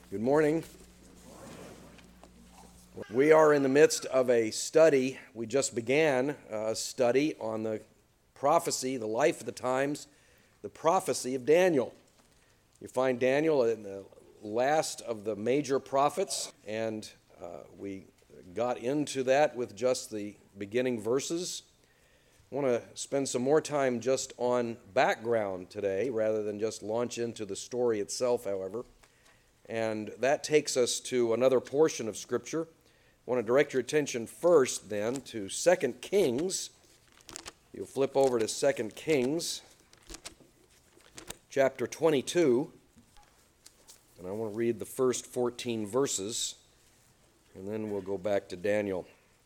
Good morning. We are in the midst of a study. We just began a study on the prophecy, the life of the times, the prophecy of Daniel. You find Daniel in the last of the major prophets, and we got into that with just the beginning verses. I want to spend some more time just on background today rather than just launch into the story itself, however. And that takes us to another portion of Scripture. I want to direct your attention first then to 2 Kings. You'll flip over to 2 Kings, chapter 22. And I want to read the first 14 verses, and then we'll go back to Daniel.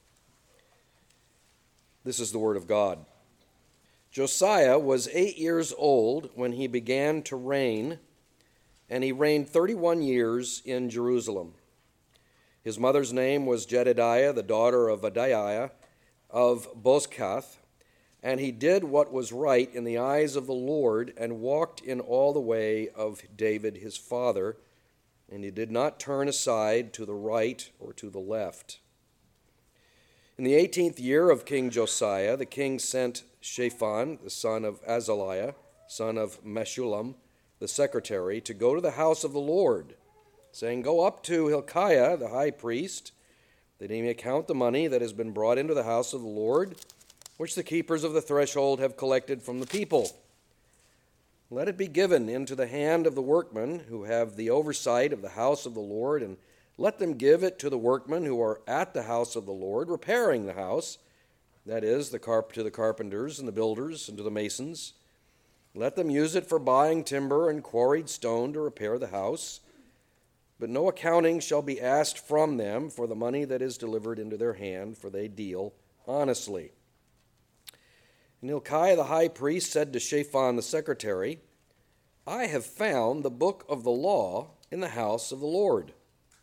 This is the Word of God. Josiah was 8 years old when he began to reign, and he reigned 31 years in Jerusalem. His mother's name was Jedidiah, the daughter of Adaiah of Bozkath, and he did what was right in the eyes of the Lord and walked in all the way of David his father, and he did not turn aside to the right or to the left. In the 18th year of King Josiah, the king sent Shaphan, the son of Azaliah, son of Meshullam, the secretary, to go to the house of the Lord, saying, "Go up to Hilkiah, the high priest, that he may count the money that has been brought into the house of the Lord, which the keepers of the threshold have collected from the people. Let it be given into the hand of the workmen who have the oversight of the house of the Lord, and let them give it to the workmen who are at the house of the Lord, repairing the house, that is, to the carpenters and the builders and to the masons. Let them use it for buying timber and quarried stone to repair the house. But no accounting shall be asked from them for the money that is delivered into their hand, for they deal honestly." And Hilkiah the high priest said to Shaphan the secretary, "I have found the book of the law in the house of the Lord."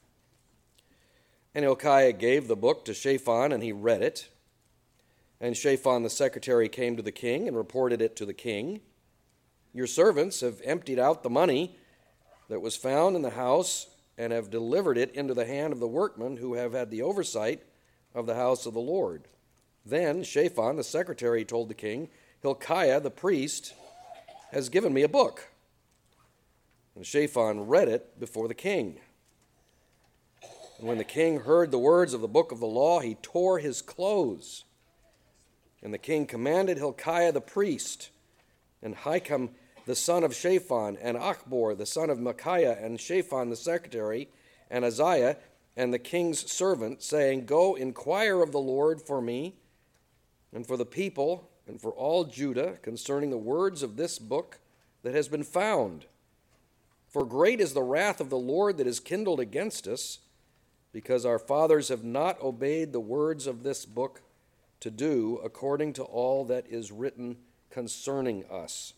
And Hilkiah gave the book to Shaphan, and he read it. And Shaphan the secretary came to the king and reported it to the king. "Your servants have emptied out the money that was found in the house and have delivered it into the hand of the workmen who have had the oversight of the house of the Lord." Then Shaphan the secretary told the king, "Hilkiah the priest has given me a book." And Shaphan read it before the king. And when the king heard the words of the book of the law, he tore his clothes. And the king commanded Hilkiah the priest, and Hikam the son of Shaphan, and Achbor the son of Micaiah, and Shaphan the secretary, and Isaiah, and the king's servant, saying, "Go inquire of the Lord for me, and for the people, and for all Judah, concerning the words of this book that has been found. For great is the wrath of the Lord that is kindled against us, because our fathers have not obeyed the words of this book to do according to all that is written concerning us."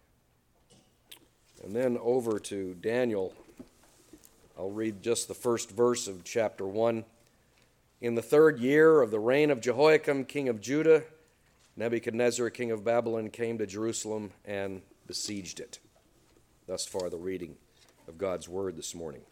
And then over to Daniel. I'll read just the first verse of chapter 1. "In the 3rd year of the reign of Jehoiakim, king of Judah, Nebuchadnezzar, king of Babylon, came to Jerusalem and besieged it." Thus far the reading of God's word this morning.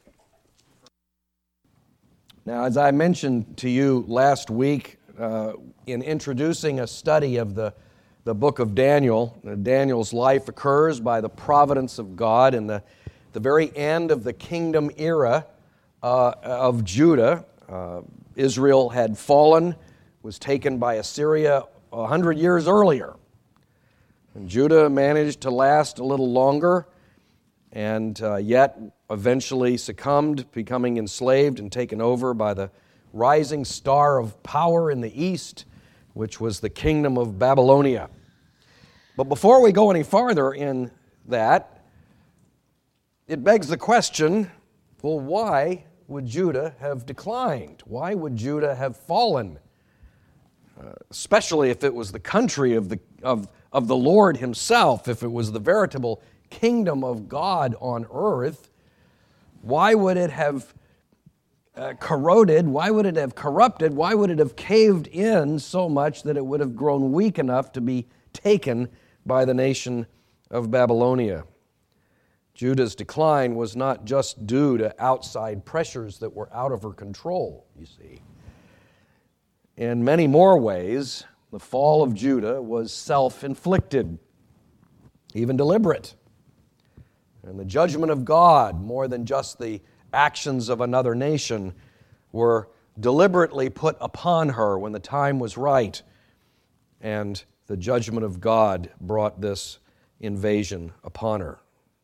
Now, as I mentioned to you last week in introducing a study of the book of Daniel, Daniel's life occurs by the providence of God in the very end of the kingdom era of Judah. Israel had fallen, was taken by Assyria 100 years earlier. And Judah managed to last a little longer, and yet eventually succumbed, becoming enslaved and taken over by the rising star of power in the east, which was the kingdom of Babylonia. But before we go any farther in that, it begs the question, well, why would Judah have declined? Why would Judah have fallen? Especially if it was the country of the Lord himself, if it was the veritable kingdom of God on earth, why would it have corroded? Why would it have corrupted? Why would it have caved in so much that it would have grown weak enough to be taken by the nation of Babylonia? Judah's decline was not just due to outside pressures that were out of her control, you see. In many more ways, the fall of Judah was self-inflicted, even deliberate. And the judgment of God, more than just the actions of another nation, were deliberately put upon her when the time was right. And the judgment of God brought this invasion upon her.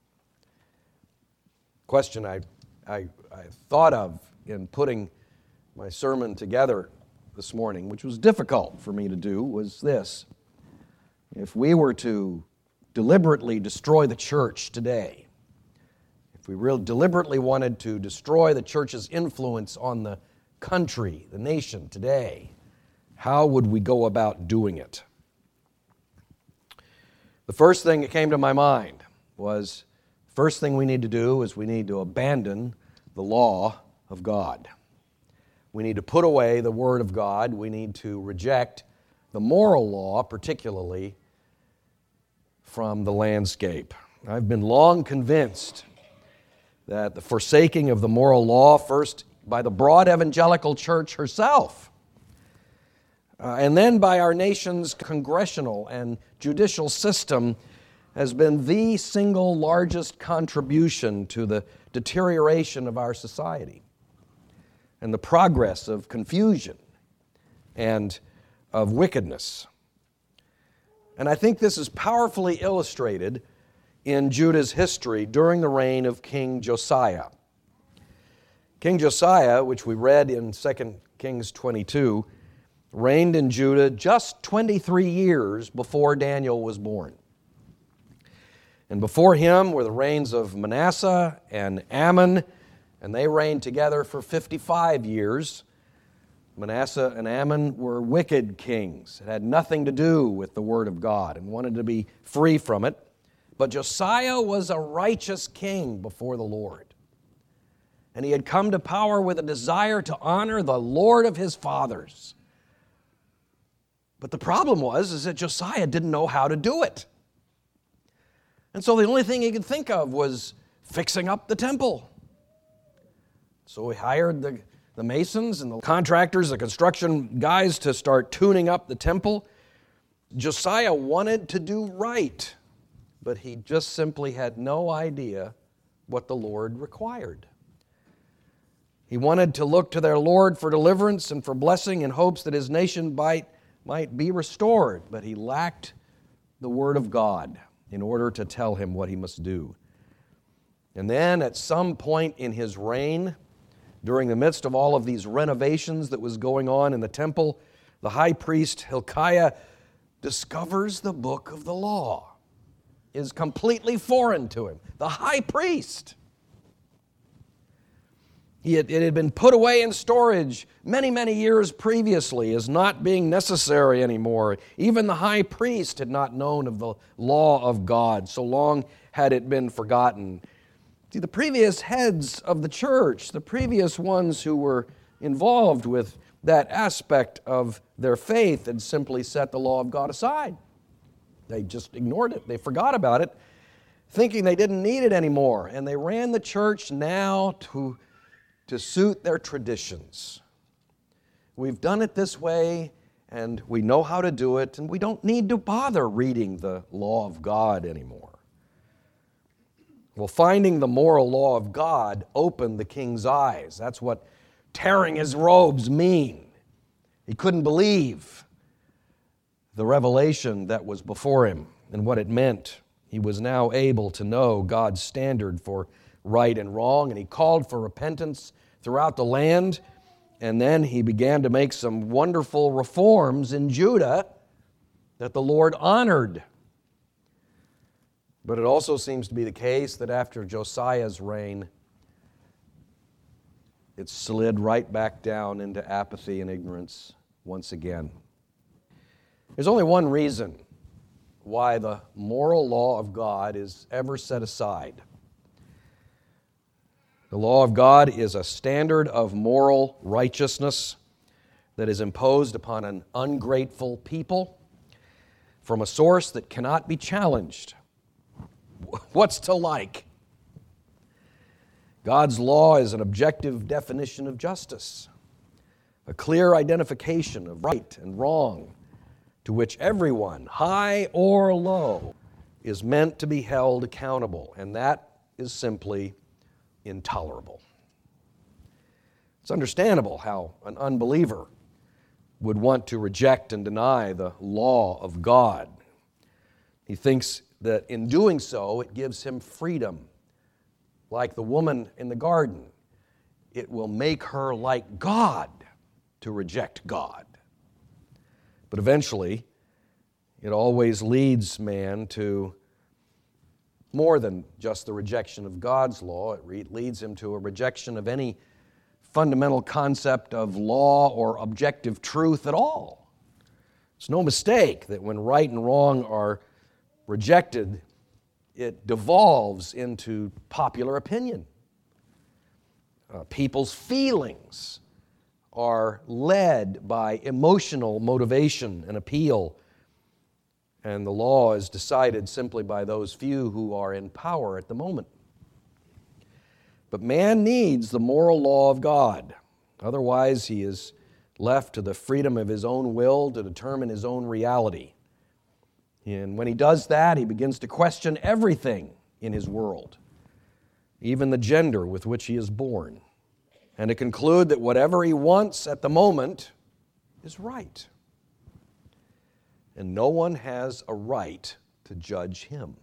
Question I thought of in putting my sermon together this morning, which was difficult for me to do, was this. If we were to deliberately destroy the church today, if we really deliberately wanted to destroy the church's influence on the country, the nation today, how would we go about doing it? The first thing that came to my mind was, first thing we need to do is we need to abandon the law of God. We need to put away the Word of God. We need to reject the moral law, particularly, from the landscape. I've been long convinced that the forsaking of the moral law, first by the broad evangelical church herself, and then by our nation's congressional and judicial system, has been the single largest contribution to the deterioration of our society and the progress of confusion and of wickedness. And I think this is powerfully illustrated in Judah's history during the reign of King Josiah. King Josiah, which we read in 2 Kings 22, reigned in Judah just 23 years before Daniel was born. And before him were the reigns of Manasseh and Ammon, and they reigned together for 55 years. Manasseh and Ammon were wicked kings. It had nothing to do with the Word of God and wanted to be free from it. But Josiah was a righteous king before the Lord. And he had come to power with a desire to honor the Lord of his fathers. But the problem was that Josiah didn't know how to do it. And so the only thing he could think of was fixing up the temple. So he hired the masons and the contractors, the construction guys, to start tuning up the temple. Josiah wanted to do right, but he just simply had no idea what the Lord required. He wanted to look to their Lord for deliverance and for blessing in hopes that his nation might be restored, but he lacked the Word of God in order to tell him what he must do. And then at some point in his reign, during the midst of all of these renovations that was going on in the temple, the high priest Hilkiah discovers the book of the law. It is completely foreign to him. The high priest. It had been put away in storage many, many years previously as not being necessary anymore. Even the high priest had not known of the law of God. So long had it been forgotten. See, the previous heads of the church, the previous ones who were involved with that aspect of their faith, had simply set the law of God aside. They just ignored it. They forgot about it, thinking they didn't need it anymore. And they ran the church now to suit their traditions. We've done it this way, and we know how to do it, and we don't need to bother reading the law of God anymore. Well, finding the moral law of God opened the king's eyes. That's what tearing his robes mean. He couldn't believe the revelation that was before him and what it meant. He was now able to know God's standard for right and wrong, and he called for repentance throughout the land, and then he began to make some wonderful reforms in Judah that the Lord honored. But it also seems to be the case that after Josiah's reign, it slid right back down into apathy and ignorance once again. There's only one reason why the moral law of God is ever set aside. The law of God is a standard of moral righteousness that is imposed upon an ungrateful people from a source that cannot be challenged. What's to like? God's law is an objective definition of justice, a clear identification of right and wrong, to which everyone, high or low, is meant to be held accountable, and that is simply intolerable. It's understandable how an unbeliever would want to reject and deny the law of God. He thinks that in doing so, it gives him freedom. Like the woman in the garden, it will make her like God to reject God. But eventually, it always leads man to more than just the rejection of God's law. It leads him to a rejection of any fundamental concept of law or objective truth at all. It's no mistake that when right and wrong are rejected, it devolves into popular opinion. People's feelings are led by emotional motivation and appeal, and the law is decided simply by those few who are in power at the moment. But man needs the moral law of God. Otherwise, he is left to the freedom of his own will to determine his own reality. And when he does that, he begins to question everything in his world, even the gender with which he is born, and to conclude that whatever he wants at the moment is right. And no one has a right to judge him.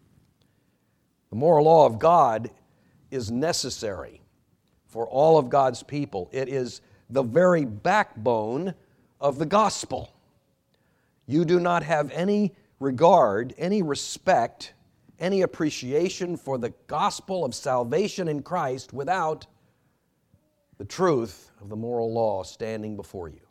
The moral law of God is necessary for all of God's people. It is the very backbone of the gospel. You do not have any regard, any respect, any appreciation for the gospel of salvation in Christ without the truth of the moral law standing before you.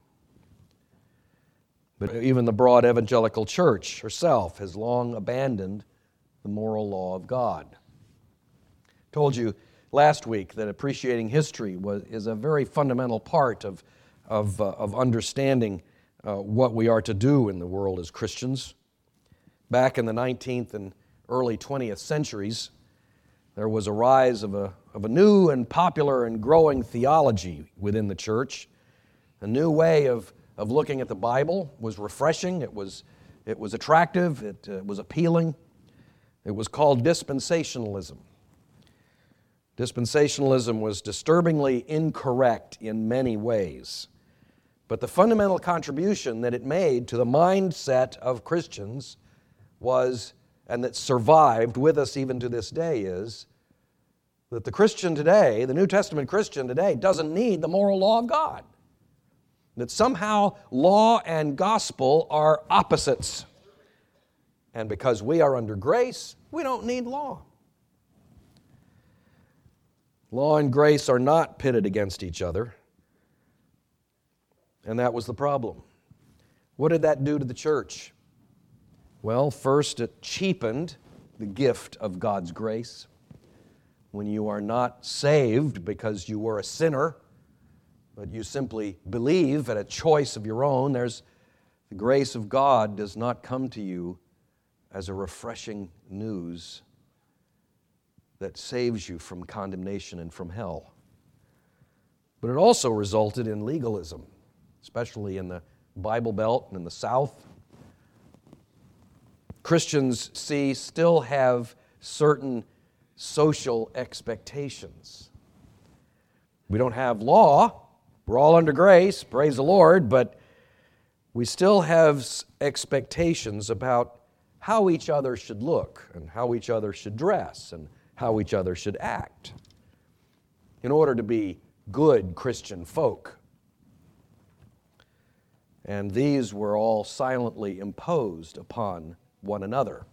But even the broad evangelical church herself has long abandoned the moral law of God. I told you last week that appreciating history is a very fundamental part of understanding what we are to do in the world as Christians. Back in the 19th and early 20th centuries, there was a rise of a new and popular and growing theology within the church. A new way of looking at the Bible was refreshing, it was attractive, it was appealing. It was called dispensationalism. Dispensationalism was disturbingly incorrect in many ways. But the fundamental contribution that it made to the mindset of Christians was, and that survived with us even to this day, is that the Christian today, the New Testament Christian today, doesn't need the moral law of God. That somehow law and gospel are opposites. And because we are under grace, we don't need law. Law and grace are not pitted against each other. And that was the problem. What did that do to the church? Well, first, it cheapened the gift of God's grace. When you are not saved because you were a sinner, but you simply believe at a choice of your own, the grace of God does not come to you as a refreshing news that saves you from condemnation and from hell. But it also resulted in legalism, especially in the Bible Belt and in the South. Christians, still have certain social expectations. We don't have law. We're all under grace, praise the Lord, but we still have expectations about how each other should look and how each other should dress and how each other should act in order to be good Christian folk. And these were all silently imposed upon one another.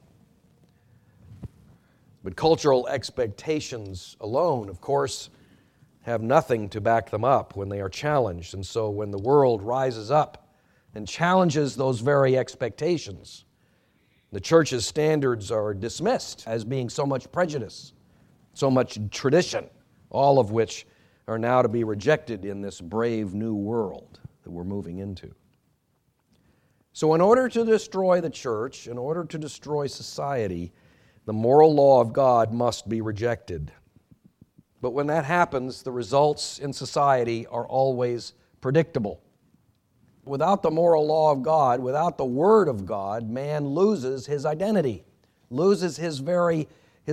But cultural expectations alone, of course, have nothing to back them up when they are challenged. And so when the world rises up and challenges those very expectations, the church's standards are dismissed as being so much prejudice, so much tradition, all of which are now to be rejected in this brave new world that we're moving into. So in order to destroy the church, in order to destroy society, the moral law of God must be rejected. But when that happens, the results in society are always predictable. Without the moral law of God, without the Word of God, man loses his identity, loses his very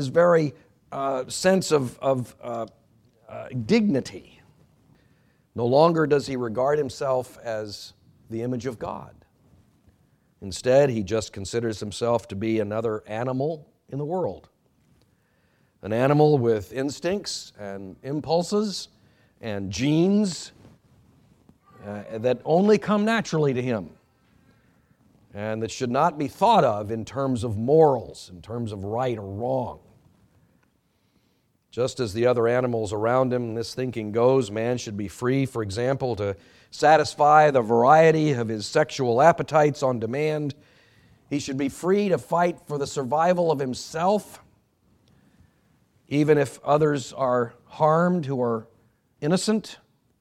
sense of dignity. No longer does he regard himself as the image of God. Instead, he just considers himself to be another animal in the world. An animal with instincts and impulses and genes that only come naturally to him and that should not be thought of in terms of morals, in terms of right or wrong. Just as the other animals around him, this thinking goes, man should be free, for example, to satisfy the variety of his sexual appetites on demand. He should be free to fight for the survival of himself, even if others are harmed who are innocent,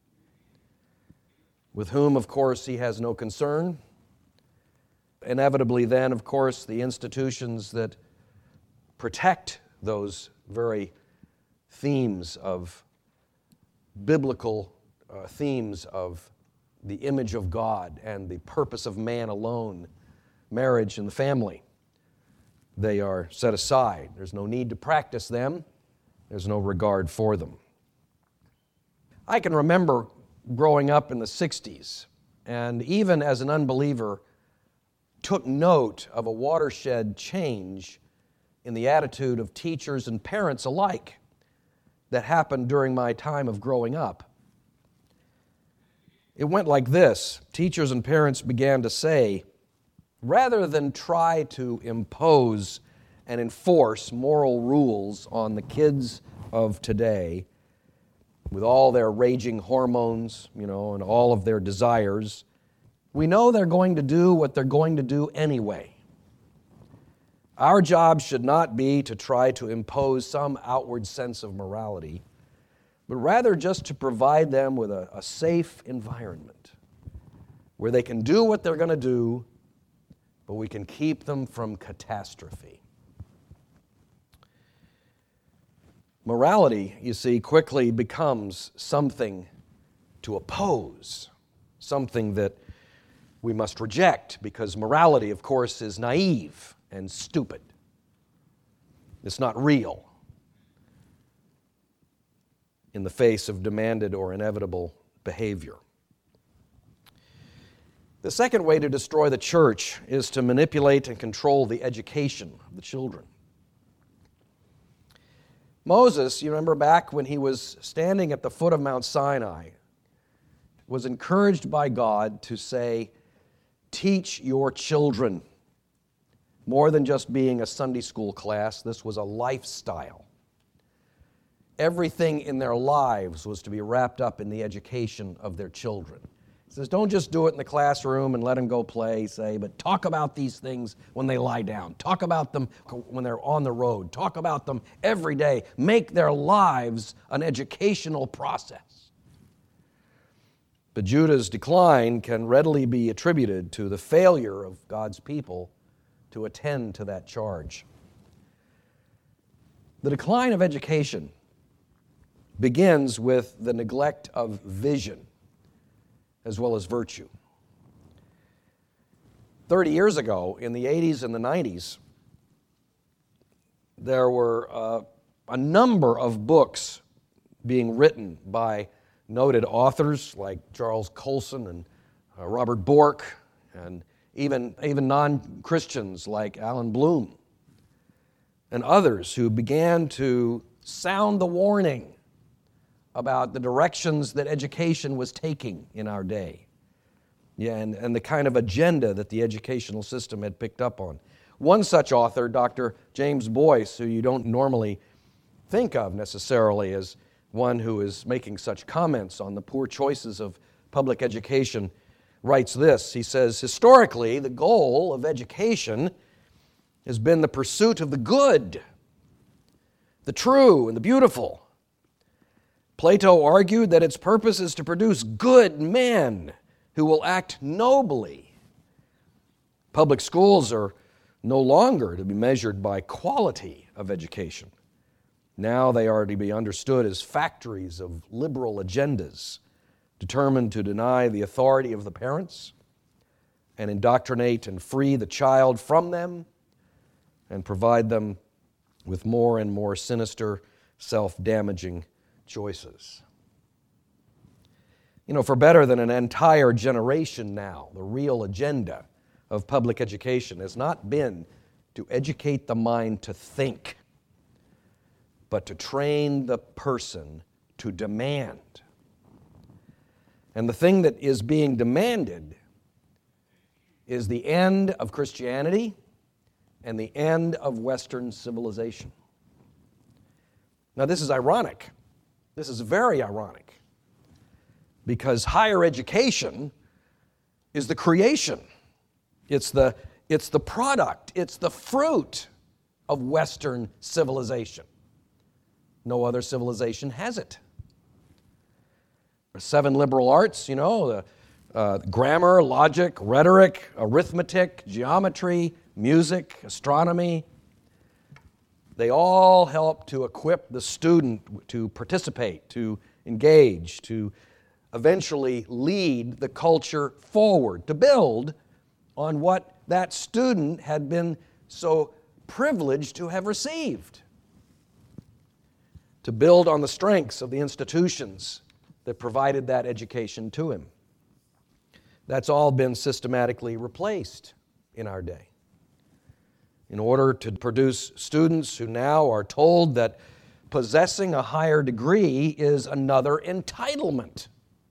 with whom, of course, he has no concern. Inevitably, then, of course, the institutions that protect those very themes of biblical themes of the image of God and the purpose of man alone, marriage and the family, they are set aside. There's no need to practice them. There's no regard for them. I can remember growing up in the 60s, and even as an unbeliever, took note of a watershed change in the attitude of teachers and parents alike that happened during my time of growing up. It went like this. Teachers and parents began to say, rather than try to impose and enforce moral rules on the kids of today, with all their raging hormones, and all of their desires, we know they're going to do what they're going to do anyway. Our job should not be to try to impose some outward sense of morality, but rather just to provide them with a safe environment where they can do what they're going to do, but we can keep them from catastrophe. Morality, you see, quickly becomes something to oppose, something that we must reject, because morality, of course, is naive and stupid. It's not real in the face of demanded or inevitable behavior. The second way to destroy the church is to manipulate and control the education of the children. Moses, you remember back when he was standing at the foot of Mount Sinai, was encouraged by God to say, teach your children. More than just being a Sunday school class, this was a lifestyle. Everything in their lives was to be wrapped up in the education of their children. He says, don't just do it in the classroom and let them go play, but talk about these things when they lie down. Talk about them when they're on the road. Talk about them every day. Make their lives an educational process. But Judah's decline can readily be attributed to the failure of God's people to attend to that charge. The decline of education begins with the neglect of vision as well as virtue. 30 years ago, in the 80s and the 90s, there were a number of books being written by noted authors like Charles Colson and Robert Bork, and even non-Christians like Alan Bloom, and others who began to sound the warning about the directions that education was taking in our day, and the kind of agenda that the educational system had picked up on. One such author, Dr. James Boyce, who you don't normally think of necessarily as one who is making such comments on the poor choices of public education, writes this. He says, historically, the goal of education has been the pursuit of the good, the true, and the beautiful. Plato argued that its purpose is to produce good men who will act nobly. Public schools are no longer to be measured by quality of education, Now they are to be understood as factories of liberal agendas, determined to deny the authority of the parents and indoctrinate and free the child from them and provide them with more and more sinister, self-damaging choices. For better than an entire generation now, the real agenda of public education has not been to educate the mind to think, but to train the person to demand. And the thing that is being demanded is the end of Christianity and the end of Western civilization. Now, this is ironic. This is very ironic, because higher education is the creation. It's the product. It's the fruit of Western civilization. No other civilization has it. The 7 liberal arts, grammar, logic, rhetoric, arithmetic, geometry, music, astronomy, they all help to equip the student to participate, to engage, to eventually lead the culture forward, to build on what that student had been so privileged to have received, to build on the strengths of the institutions that provided that education to him. That's all been systematically replaced in our day, in order to produce students who now are told that possessing a higher degree is another entitlement.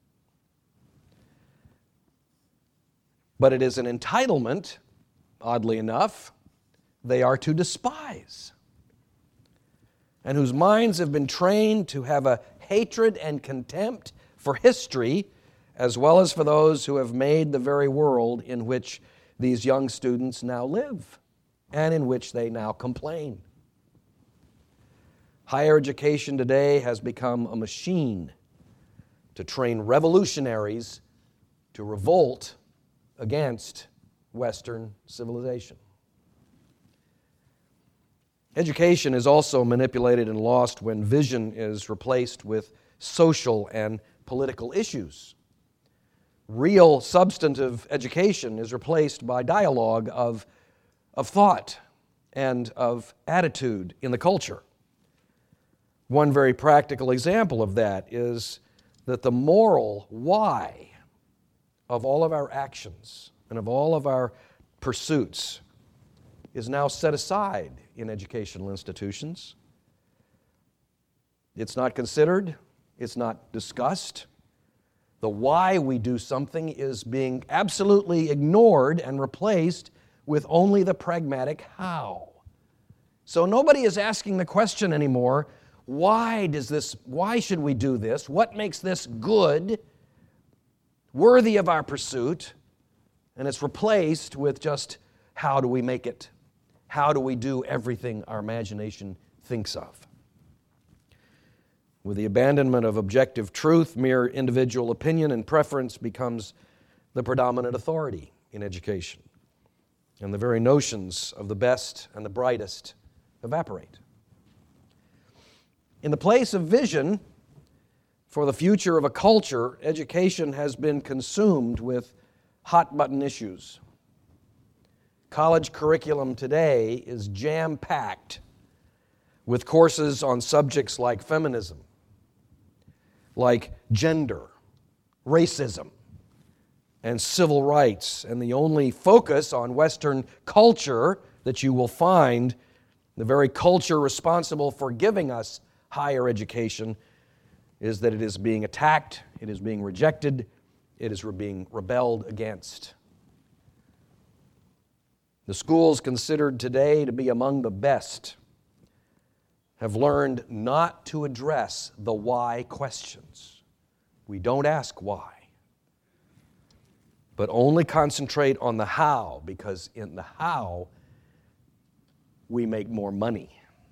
But it is an entitlement, oddly enough, they are to despise, and whose minds have been trained to have a hatred and contempt for history, as well as for those who have made the very world in which these young students now live and in which they now complain. Higher education today has become a machine to train revolutionaries to revolt against Western civilization. Education is also manipulated and lost when vision is replaced with social and political issues. Real substantive education is replaced by dialogue of thought and of attitude in the culture. One very practical example of that is that the moral why of all of our actions and of all of our pursuits is now set aside in educational institutions. It's not considered, it's not discussed. The why we do something is being absolutely ignored and replaced with only the pragmatic how. So nobody is asking the question anymore, why should we do this? What makes this good, worthy of our pursuit? And it's replaced with just, how do we make it? How do we do everything our imagination thinks of? With the abandonment of objective truth, mere individual opinion and preference becomes the predominant authority in education, and the very notions of the best and the brightest evaporate. In the place of vision for the future of a culture, education has been consumed with hot-button issues. College curriculum today is jam-packed with courses on subjects like feminism, like gender, racism, and civil rights. And the only focus on Western culture that you will find, the very culture responsible for giving us higher education, is that it is being attacked, it is being rejected, it is being rebelled against. The schools considered today to be among the best have learned not to address the why questions. We don't ask why, but only concentrate on the how, because in the how, we make more money.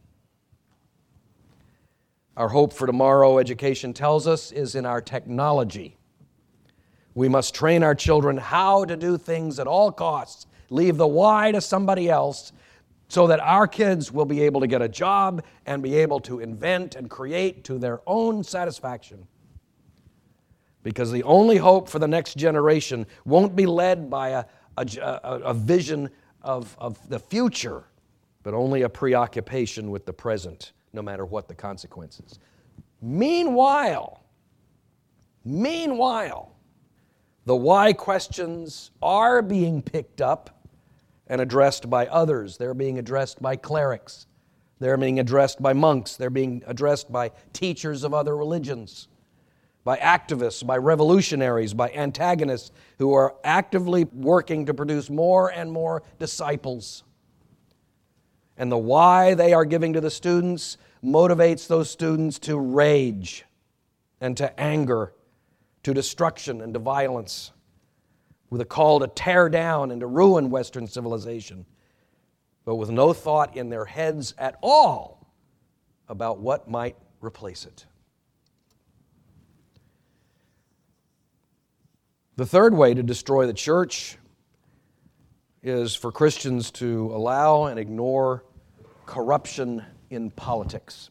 Our hope for tomorrow, education tells us, is in our technology. We must train our children how to do things at all costs. Leave the why to somebody else so that our kids will be able to get a job and be able to invent and create to their own satisfaction. Because the only hope for the next generation won't be led by a vision of the future, but only a preoccupation with the present, no matter what the consequences. Meanwhile, the why questions are being picked up and addressed by others. They're being addressed by clerics. They're being addressed by monks. They're being addressed by teachers of other religions, by activists, by revolutionaries, by antagonists who are actively working to produce more and more disciples. And the why they are giving to the students motivates those students to rage and to anger, to destruction and to violence, with a call to tear down and to ruin Western civilization, but with no thought in their heads at all about what might replace it. The third way to destroy the church is for Christians to allow and ignore corruption in politics.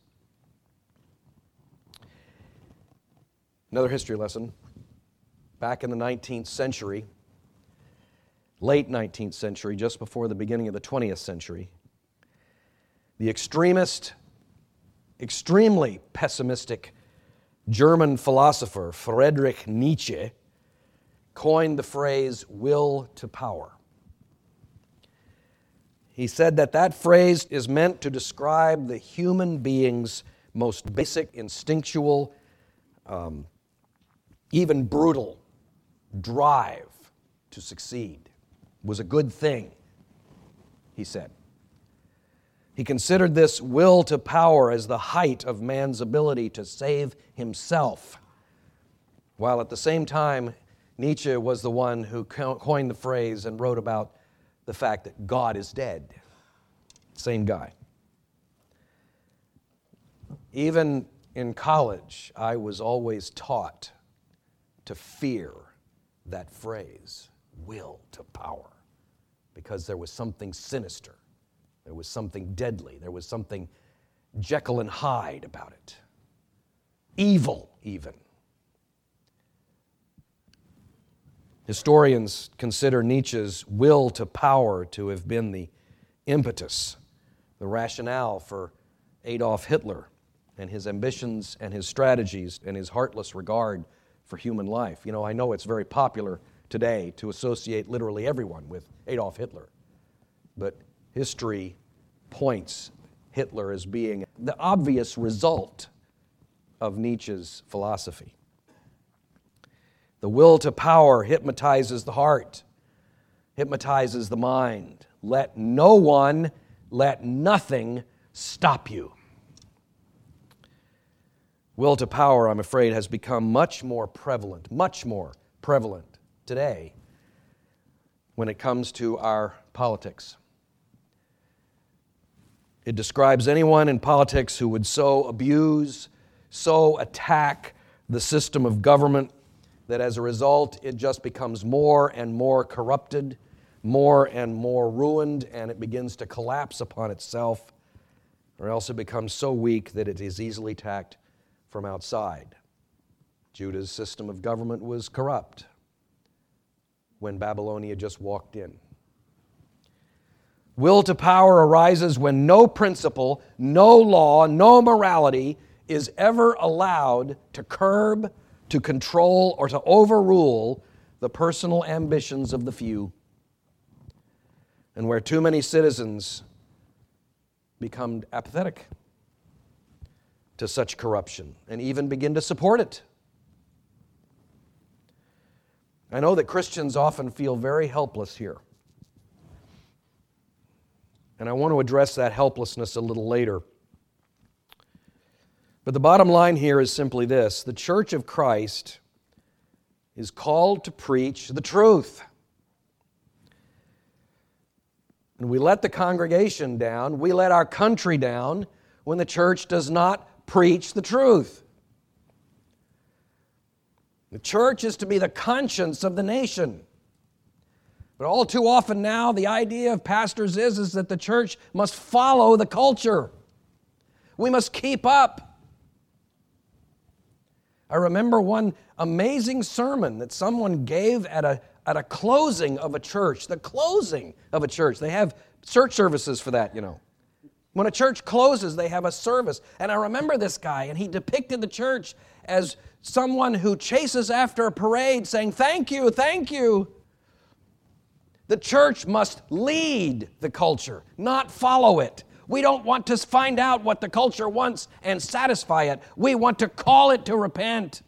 Another history lesson. Back in the 19th century, late 19th century, just before the beginning of the 20th century, the extremist, extremely pessimistic German philosopher Friedrich Nietzsche coined the phrase will to power. He said that phrase is meant to describe the human being's most basic, instinctual, even brutal drive to succeed was a good thing, he said. He considered this will to power as the height of man's ability to save himself, while at the same time, Nietzsche was the one who coined the phrase and wrote about the fact that God is dead. Same guy. Even in college, I was always taught to fear that phrase, will to power, because there was something sinister, there was something deadly, there was something Jekyll and Hyde about it. Evil, even. Historians consider Nietzsche's will to power to have been the impetus, the rationale for Adolf Hitler and his ambitions and his strategies and his heartless regard for human life. You know, I know it's very popular today to associate literally everyone with Adolf Hitler, but history points Hitler as being the obvious result of Nietzsche's philosophy. The will to power hypnotizes the heart, hypnotizes the mind. Let no one, let nothing stop you. Will to power, I'm afraid, has become much more prevalent today when it comes to our politics. It describes anyone in politics who would so abuse, so attack the system of government that as a result it just becomes more and more corrupted, more and more ruined, and it begins to collapse upon itself, or else it becomes so weak that it is easily attacked from outside. Judah's system of government was corrupt when Babylonia just walked in. Will to power arises when no principle, no law, no morality is ever allowed to curb, to control, or to overrule the personal ambitions of the few, and where too many citizens become apathetic to such corruption and even begin to support it. I know that Christians often feel very helpless here, and I want to address that helplessness a little later. But the bottom line here is simply this: the Church of Christ is called to preach the truth. And we let the congregation down, we let our country down when the church does not preach the truth. The church is to be the conscience of the nation. But all too often now, the idea of pastors is that the church must follow the culture. We must keep up. I remember one amazing sermon that someone gave at a closing of a church. The closing of a church. They have church services for that, you know. When a church closes, they have a service. And I remember this guy, and he depicted the church as someone who chases after a parade saying, "Thank you, thank you." The church must lead the culture, not follow it. We don't want to find out what the culture wants and satisfy it. We want to call it to repent.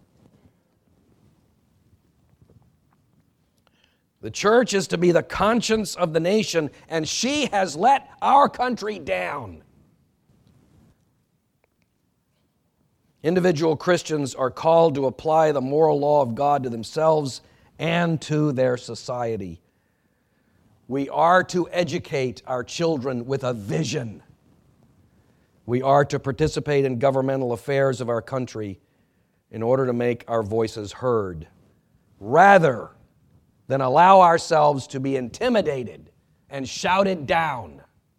The church is to be the conscience of the nation, and she has let our country down. Individual Christians are called to apply the moral law of God to themselves and to their society. We are to educate our children with a vision. We are to participate in governmental affairs of our country in order to make our voices heard, rather than allow ourselves to be intimidated and shouted down.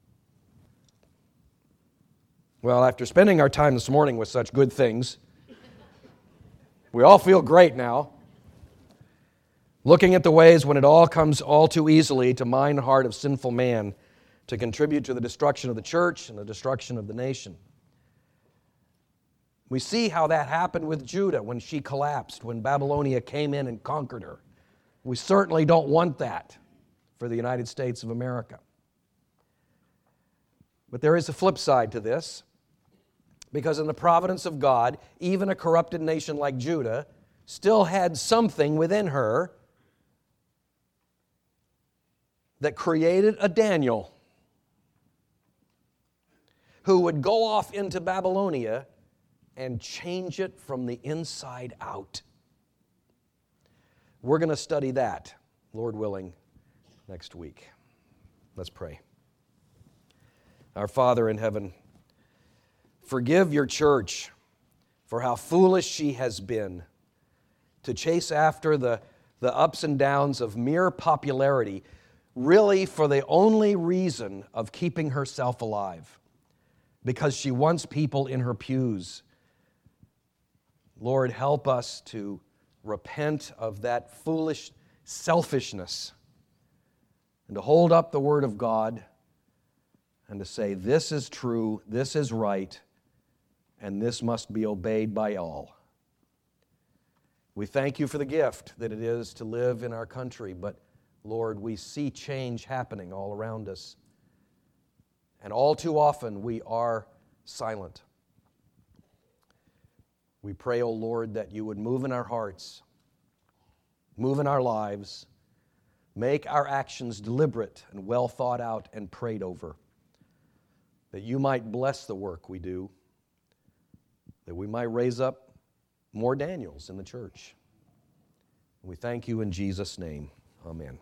Well, after spending our time this morning with such good things, we all feel great now. Looking at the ways when it all comes all too easily to mind and heart of sinful man to contribute to the destruction of the church and the destruction of the nation. We see how that happened with Judah when she collapsed, when Babylonia came in and conquered her. We certainly don't want that for the United States of America. But there is a flip side to this, because in the providence of God, even a corrupted nation like Judah still had something within her that created a Daniel who would go off into Babylonia and change it from the inside out. We're going to study that, Lord willing, next week. Let's pray. Our Father in heaven, forgive your church for how foolish she has been to chase after the ups and downs of mere popularity, really for the only reason of keeping herself alive, because she wants people in her pews. Lord, help us to repent of that foolish selfishness and to hold up the Word of God and to say, this is true, this is right, and this must be obeyed by all. We thank you for the gift that it is to live in our country, but Lord, we see change happening all around us, and all too often we are silent. We pray, O Lord, that you would move in our hearts, move in our lives, make our actions deliberate and well thought out and prayed over, that you might bless the work we do, that we might raise up more Daniels in the church. We thank you in Jesus' name. Amen.